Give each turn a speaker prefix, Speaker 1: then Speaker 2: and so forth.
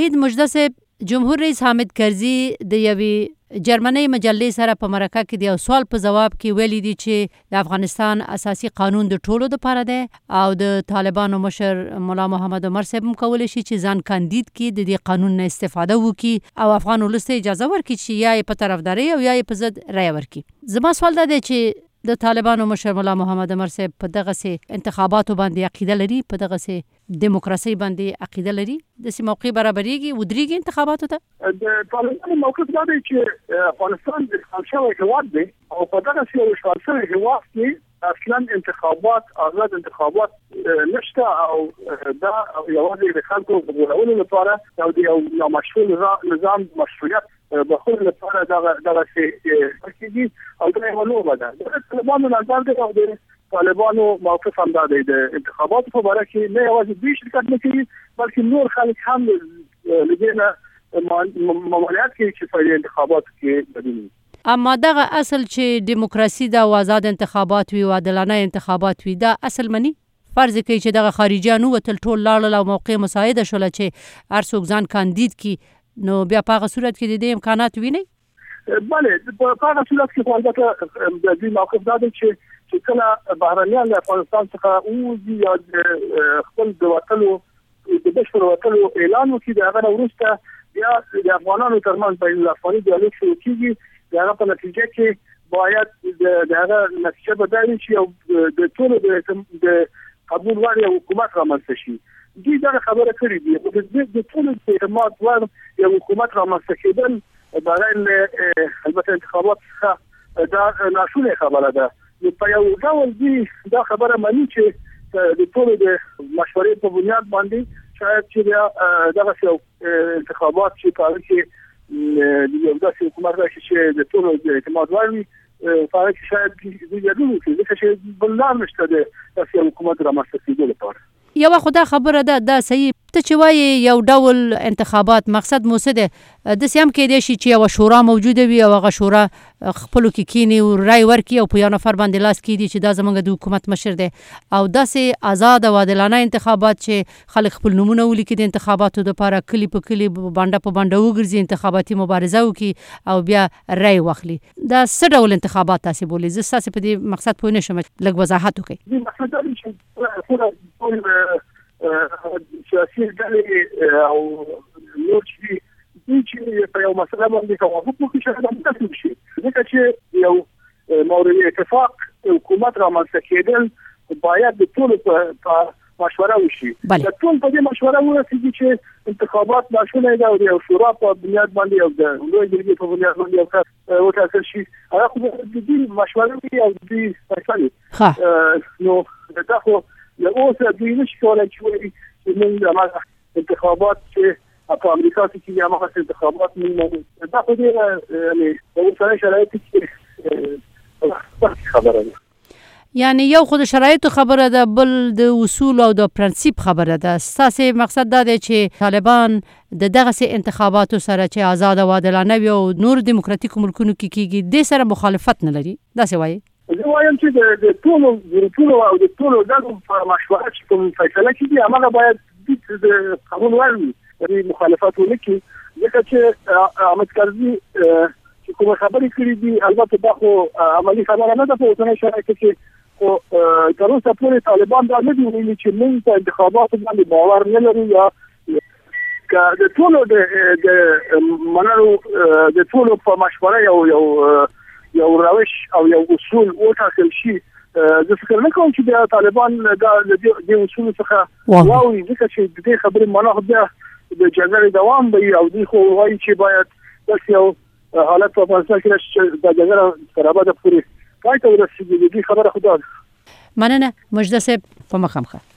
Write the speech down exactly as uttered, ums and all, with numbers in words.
Speaker 1: وحید مجده صاحب، جمهور رئیس حامد کرزي د یوې جرمنۍ مجلې سره په مرکه کې د یو سوال په ځواب کې ویلي دي چې د افغانستان اساسي قانون د ټولو دپاره دی او د طالبانو مشر ملا محمد عمر صاحب هم کولی شي چې ځان کاندید کړي، د دې قانون نه استفاده وکړي او افغان ولس ته اجازه ورکړي چې یا یې په طرفدارۍ او یا یې په ضد رایه ورکړي. زما سوال دا دی چې د طالبانو مشر ملا محمد عمر صاحب په دغسې انتخاباتو باندې عقیده لري، په دغسې دیموکراسۍ باندې عقیده لري، داسې موقع برابرېږي ودرېږي انتخاباتو ته؟
Speaker 2: د طالبانو موقف دا دی چې افغانستان د اشغال شوی هېواد دی او په دغسې یو اشغال شوی هېواد کې اصلا انتخابات آزاد انتخابات نشته او دا یوازې د خلکو د غولولو لپاره او د یو نامشروع نظام مشروعیت بخور لپاره دغسې کېږي او دا یوه لوبه ده. د طالبانو نظر دی او د طالبانو موقف هم دا دی د انتخاباتو په باره کې نه یوازې دوی شرکت نه کوي بلکې نور خلک هم له دې نه ممانعت کوي چې په انتخاباتو کې ګډون وي.
Speaker 1: اما دغه اصل چې دیموکراسي ده او آزاد انتخابات وي او عادلانه انتخابات وي، دا اصل مني؟ فرض کوي چې دغه خارجیان ووتل ټول لاړل او موقع مساعده شوله چې هر څوک ځان کاندید کړي، نو بیا په هغه صورت کې د دې امکانات وینئ؟
Speaker 2: بله، په هغه صورت کې خو البته د دوی موقف دا دی چې چې کله بهرنیان له افغانستان څخه ووځي یا د خپل د وتلو د بشپړ وتلو اعلان وکړي، د هغه نه وروسته بیا د افغانانو ترمنځ بین الافغاني ډیالوګ شروع کېږي. د هغه په نتیجه کې باید د هغه نتیجه به دا وي چې یو د ټولو د قبول وړ یو حکومت رامنځته شي. دوی دغه خبره کړې دي خو د ټولو د اعتماد وړ یو حکومت رامنځته کېدل بغیر له البته انتخابات څخه دا ناشونې خبره ده. نو په یو ډول دوی دا خبره مني چې د ټولو د مشورې په بنیاد باندې شاید چې بیا دغسې یو انتخابات چې په هغه کې د یو داسې حکومت راشي چې د ټولو د اعتماد وړ وي، په هغه کې شاید دوی ګډون وکړي، ځکه چې بل لار نشته د داسې یو حکومت رامنځته کېدو لپاره.
Speaker 1: یوه خو دا خبره ده، دا صحیح ته چې وایې یو ډول انتخابات مقصد مو څه دی؟ داسې هم کیدای شي چې یوه شورا موجوده وي او هغه شورا خپلو کې کینی او رای ورکړي او په یو نفر باندې لاس کېږدي چې دا زموږ د حکومت مشر دی، او داسې آزاد او عادلانه انتخابات چې خلک خپل نومونه ولیکي د انتخاباتو دپاره، کلي په کلي بانډه په بانډه وګرځي، انتخاباتي مبارزه وکړي او بیا رای واخلي. دا څه ډول انتخابات تاسې بولئ؟ زه ستاسې په دې مقصد پوه نه شم، لږ وضاحت وکړئ.
Speaker 2: سیاسي ډلې او نور چې دوی چې په یو مسله باندې توافق وکړي شاید هم تصویب شي، ځکه چې یو مورد اتفاق حکومت رامنځته کېدل باید د ټولو په مشوره وشي. د ټول په دې مشوره ورسېږي چې انتخابات ناشونې ده او د یو شورا په بنیاد باندې او د لویې جرګې په بنیاد باندې یو کس وټاکل شي. هغه خو د دوی مشوره وي او د دوی فیصلې. نو دا خو له اوسه دوی نشي کولی چې وایي چې موږ هماغه انتخابات چې په امریکا کې کېږي هماغسې انتخابات موږ منو. دا خو ډېره یعنې د اوسني شرایطو کې خبره ده.
Speaker 1: یعنی یو خو د شرایطو خبره ده، بل د اصول او د پرنسیپ خبره ده. ستاسې مقصد دا دی چې طالبان د دغسې انتخاباتو سره چې آزاد او عادلانه وي او نور دیموکراتیکو ملکونو کې کېږي دې سره مخالفت نه لري، داسې وایي؟
Speaker 2: زه وایم چې د ټولو ګروپونو او د ټولو ډلو په مشوره چې کوم فیصله کېږي هماغه باید د قبول وړ وي، یعنې مخالفت ونه کړي، ځکه چې حامد کرزي چې کومه خبرې کړي دي البته دا خو عملي خبره نه ده په اوسني شرایطو کې، خو تر اوسه پورې طالبان دا نه دي ویلي چې موږ په انتخاباتو باندې باور نه لرو یا که د ټولو د منلو د ټولو په مشوره یو یو یو روش او یو اصول وټاکل شي. زه فکر نه کوم چې د طالبان دا د دې اصولو څخه واوړي، ځکه چې د دې خبرې معنا خو بیا د جګړې دوام به وي او دوی خو وایي چې باید داسې یو حالت په افغانستان کې راشي چې دا جګړه تر ابده پورې پای ته ورسېږي. د دې خبره خو دا ده.
Speaker 1: مننه مجده صاحب، په مخه مخه.